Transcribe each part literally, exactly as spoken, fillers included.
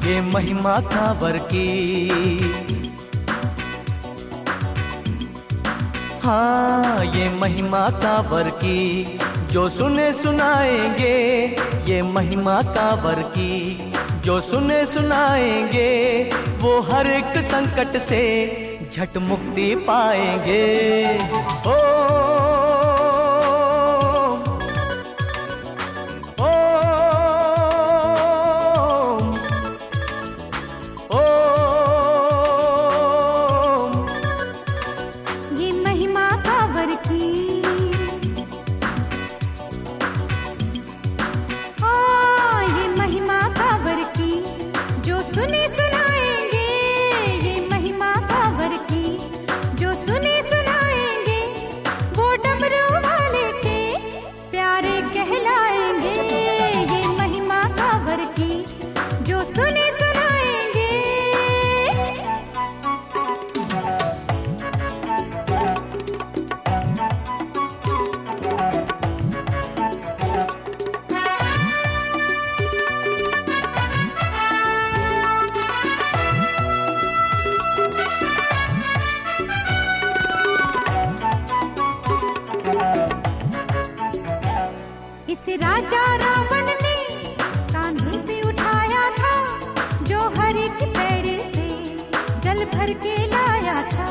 ये महिमा कांवर की। हाँ ये महिमा कांवर की, जो सुने सुनाएंगे। ये महिमा कांवर की, जो सुने सुनाएंगे। वो हर एक संकट से झट मुक्ति पाएंगे। ओ राजा रावण ने कांधे पे उठाया था, जो हर एक पेड़े से जल भर के लाया था।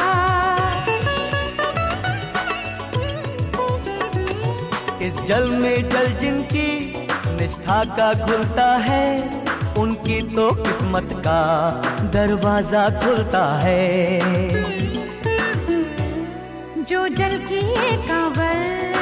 इस जल में जल जिनकी निष्ठा का खुलता है, उनकी तो किस्मत का दरवाजा खुलता है। जो जल की ये कांवर,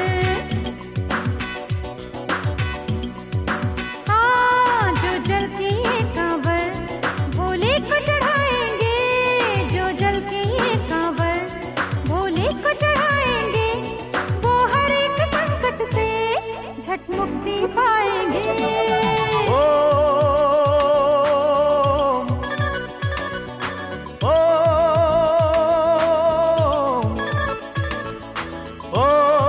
मुक्ति पाएंगे। ओ, ओ, ओ,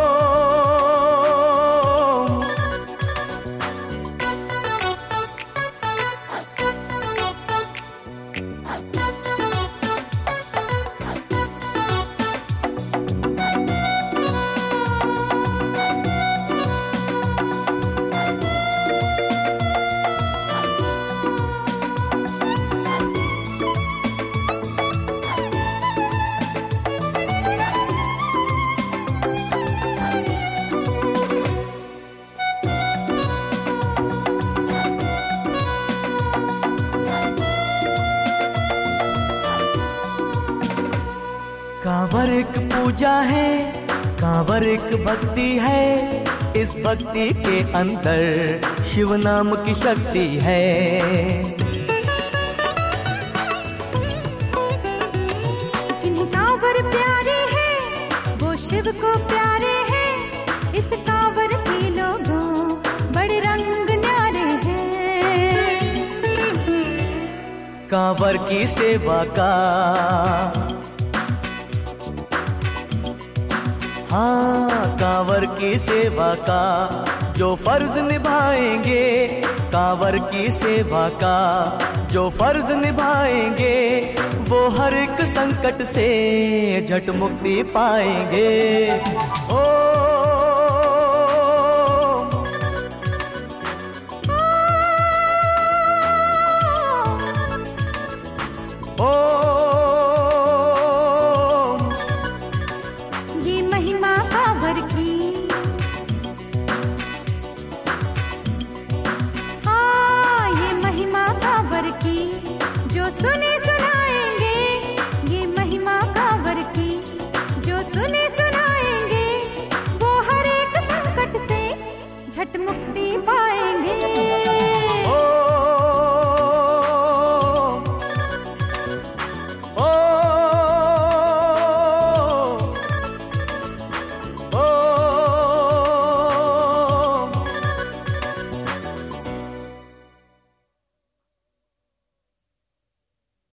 कांवर एक पूजा है, कांवर एक भक्ति है। इस भक्ति के अंदर शिव नाम की शक्ति है। जिन्हें कांवर प्यारे हैं वो शिव को प्यारे हैं। इस कांवर के लोगों बड़े रंग न्यारे हैं। कांवर की सेवा का, हाँ कांवर की सेवा का जो फर्ज निभाएंगे। कांवर की सेवा का जो फर्ज निभाएंगे, वो हर एक संकट से झट मुक्ति पाएंगे। ओ ओ जो सुने सुनाएंगे। ये महिमा कांवर की, जो सुने सुनाएंगे। वो हर एक संकट से झट मुक्ति